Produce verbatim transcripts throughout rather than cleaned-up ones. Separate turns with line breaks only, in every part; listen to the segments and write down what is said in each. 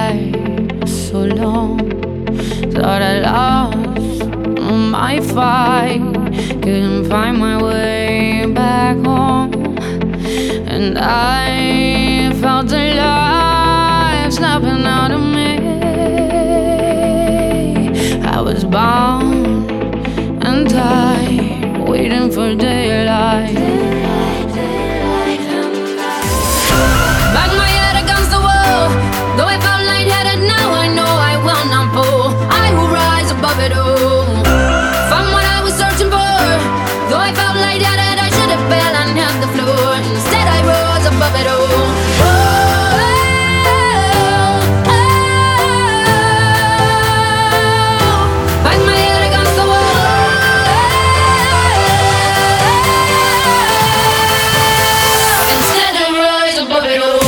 life so long. Thought I lost my fight, couldn't find my way back home, and I felt the life snapping out of me. I was bound and tied, waiting for daylight. Bang my head against the wall, though I felt lightheaded, now I know I will not fall. I will rise above it all. Found what I was searching for, though I felt lightheaded, I should have fell and hit the floor. Instead I rose above it all. Oh, oh, oh. Bang my head against the wall. Instead I rise above it all.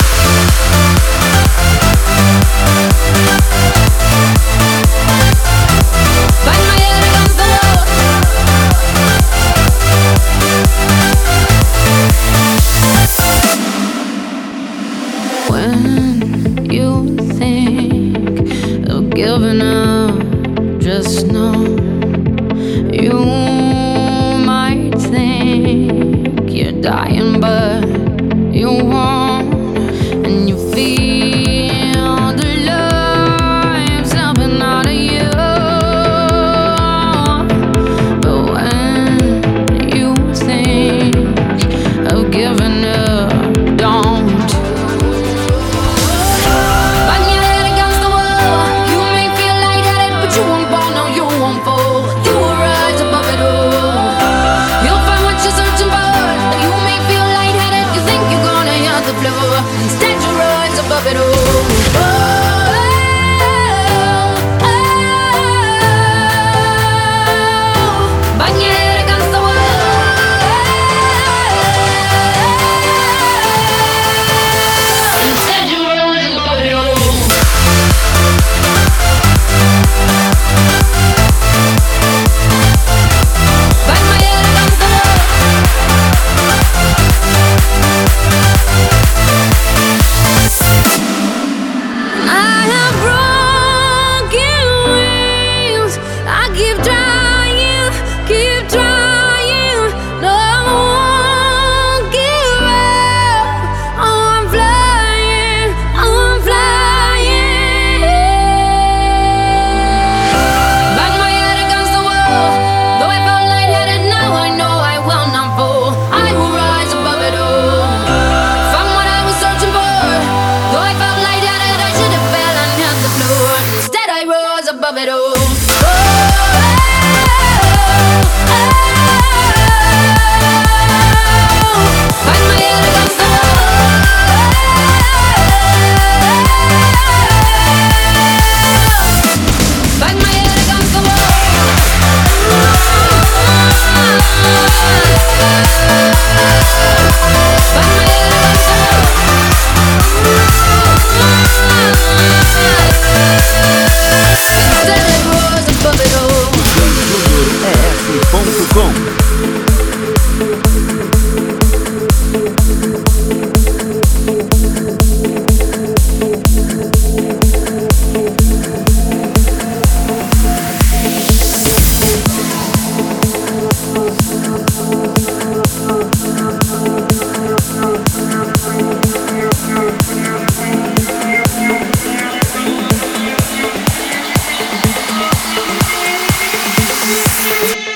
When you think of giving up, just know you might think you're dying, but you won't. And you feel the life snapping out of you. But when you think of giving up, don't. Instead you rise above it all. Oh, oh, oh. Bang your head against the wall. Instead you rise above it all. Bang my head against the wall. I have broken wings. I keep trying, keep trying. No, I won't give up. Oh, I'm flying, oh, I'm flying. Bang my head against the wall. Though I felt lightheaded, now I know I will not fall. I will rise above it all. Found what I was searching for. Though I felt lightheaded, I should have fell and hit the floor. Instead I rose above it all. Oh, oh, oh, oh. Bang my head against the wall. Bang my head against the wall. Bang my head against the wall. Instead I rose above it all.
E F ponto com
We'll be right back.